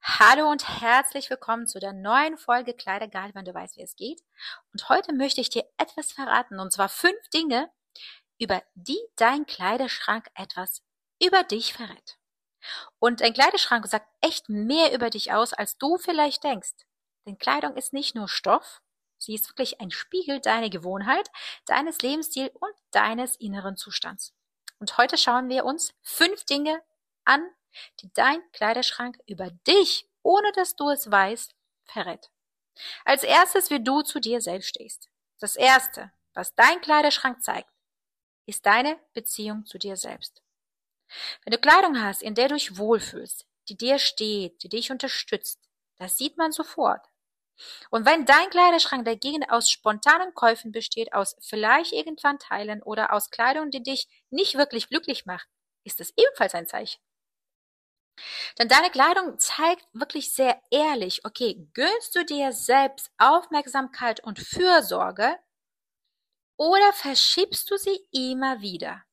Hallo und herzlich willkommen zu der neuen Folge Kleidergal, wenn du weißt, wie es geht. Und heute möchte ich dir etwas verraten, und zwar 5 Dinge, über die dein Kleiderschrank etwas über dich verrät. Und dein Kleiderschrank sagt echt mehr über dich aus, als du vielleicht denkst. Denn Kleidung ist nicht nur Stoff, sie ist wirklich ein Spiegel deiner Gewohnheit, deines Lebensstils und deines inneren Zustands. Und heute schauen wir uns 5 Dinge an, die dein Kleiderschrank über dich, ohne dass du es weißt, verrät. Als erstes, wie du zu dir selbst stehst. Das erste, was dein Kleiderschrank zeigt, ist deine Beziehung zu dir selbst. Wenn du Kleidung hast, in der du dich wohlfühlst, die dir steht, die dich unterstützt, das sieht man sofort. Und wenn dein Kleiderschrank dagegen aus spontanen Käufen besteht, aus vielleicht irgendwann Teilen oder aus Kleidung, die dich nicht wirklich glücklich macht, ist es ebenfalls ein Zeichen. Denn deine Kleidung zeigt wirklich sehr ehrlich, okay, gönnst du dir selbst Aufmerksamkeit und Fürsorge oder verschiebst du sie immer wieder?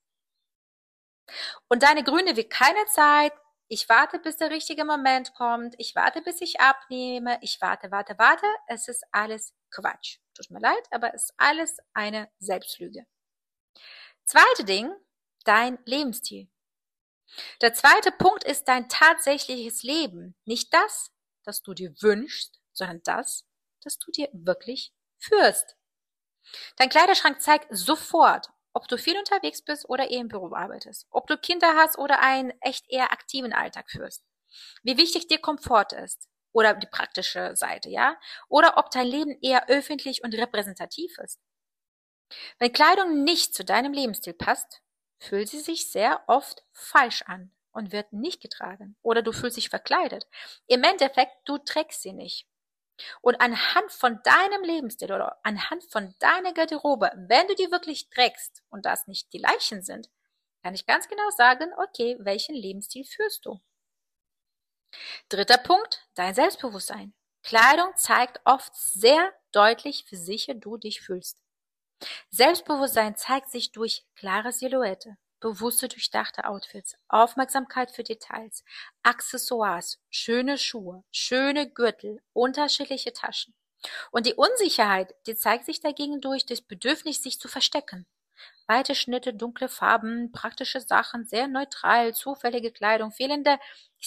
Und deine Gründe wie keine Zeit, ich warte, bis der richtige Moment kommt, ich warte, bis ich abnehme, ich warte, es ist alles Quatsch. Tut mir leid, aber es ist alles eine Selbstlüge. Zweite Ding, dein Lebensstil. Der zweite Punkt ist dein tatsächliches Leben. Nicht das, das du dir wünschst, sondern das du dir wirklich führst. Dein Kleiderschrank zeigt sofort, ob du viel unterwegs bist oder eher im Büro arbeitest, ob du Kinder hast oder einen echt eher aktiven Alltag führst, wie wichtig dir Komfort ist oder die praktische Seite, ja, oder ob dein Leben eher öffentlich und repräsentativ ist. Wenn Kleidung nicht zu deinem Lebensstil passt, fühlt sie sich sehr oft falsch an und wird nicht getragen oder du fühlst dich verkleidet. Im Endeffekt, du trägst sie nicht. Und anhand von deinem Lebensstil oder anhand von deiner Garderobe, wenn du die wirklich trägst und das nicht die Leichen sind, kann ich ganz genau sagen, okay, welchen Lebensstil führst du? Dritter Punkt, dein Selbstbewusstsein. Kleidung zeigt oft sehr deutlich, wie sicher du dich fühlst. Selbstbewusstsein zeigt sich durch klare Silhouette, bewusste durchdachte Outfits, Aufmerksamkeit für Details, Accessoires, schöne Schuhe, schöne Gürtel, unterschiedliche Taschen. Und die Unsicherheit, die zeigt sich dagegen durch das Bedürfnis, sich zu verstecken. Weite Schnitte, dunkle Farben, praktische Sachen, sehr neutral, zufällige Kleidung, fehlende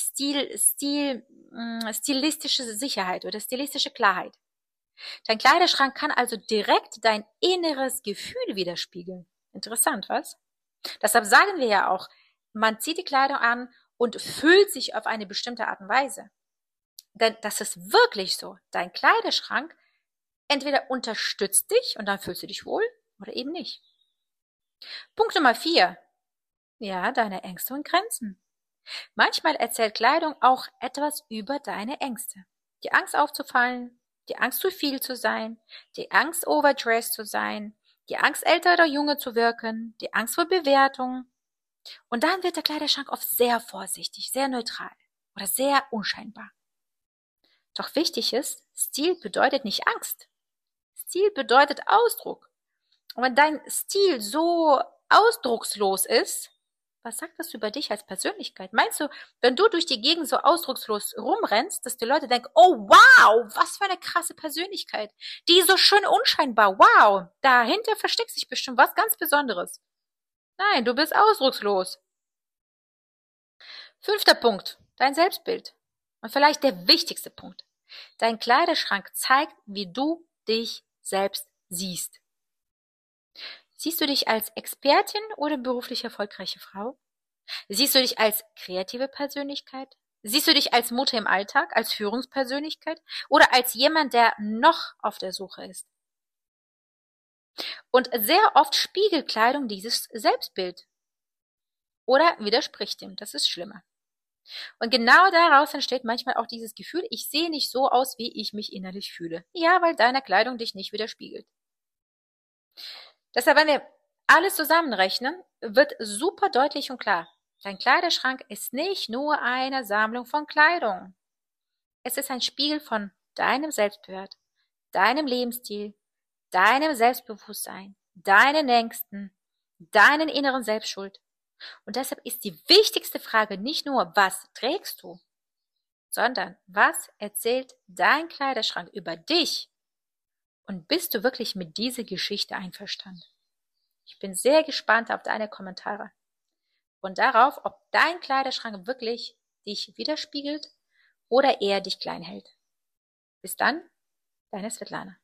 stilistische Sicherheit oder stilistische Klarheit. Dein Kleiderschrank kann also direkt dein inneres Gefühl widerspiegeln. Interessant, was? Deshalb sagen wir ja auch, man zieht die Kleidung an und fühlt sich auf eine bestimmte Art und Weise. Denn das ist wirklich so. Dein Kleiderschrank entweder unterstützt dich und dann fühlst du dich wohl oder eben nicht. Punkt Nummer 4. Ja, deine Ängste und Grenzen. Manchmal erzählt Kleidung auch etwas über deine Ängste. Die Angst aufzufallen, die Angst zu viel zu sein, die Angst overdressed zu sein, die Angst älter oder jünger zu wirken, die Angst vor Bewertung. Und dann wird der Kleiderschrank oft sehr vorsichtig, sehr neutral oder sehr unscheinbar. Doch wichtig ist, Stil bedeutet nicht Angst. Stil bedeutet Ausdruck. Und wenn dein Stil so ausdruckslos ist, was sagt das über dich als Persönlichkeit? Meinst du, wenn du durch die Gegend so ausdruckslos rumrennst, dass die Leute denken, oh wow, was für eine krasse Persönlichkeit. Die ist so schön unscheinbar, wow, dahinter versteckt sich bestimmt was ganz Besonderes. Nein, du bist ausdruckslos. 5. Punkt, dein Selbstbild. Und vielleicht der wichtigste Punkt. Dein Kleiderschrank zeigt, wie du dich selbst siehst. Siehst du dich als Expertin oder beruflich erfolgreiche Frau? Siehst du dich als kreative Persönlichkeit? Siehst du dich als Mutter im Alltag, als Führungspersönlichkeit oder als jemand, der noch auf der Suche ist? Und sehr oft spiegelt Kleidung dieses Selbstbild oder widerspricht ihm. Das ist schlimmer. Und genau daraus entsteht manchmal auch dieses Gefühl, ich sehe nicht so aus, wie ich mich innerlich fühle. Ja, weil deine Kleidung dich nicht widerspiegelt. Deshalb, wenn wir alles zusammenrechnen, wird super deutlich und klar. Dein Kleiderschrank ist nicht nur eine Sammlung von Kleidung. Es ist ein Spiegel von deinem Selbstwert, deinem Lebensstil, deinem Selbstbewusstsein, deinen Ängsten, deinen inneren Selbstschuld. Und deshalb ist die wichtigste Frage nicht nur, was trägst du, sondern was erzählt dein Kleiderschrank über dich? Und bist du wirklich mit dieser Geschichte einverstanden? Ich bin sehr gespannt auf deine Kommentare und darauf, ob dein Kleiderschrank wirklich dich widerspiegelt oder eher dich klein hält. Bis dann, deine Svetlana.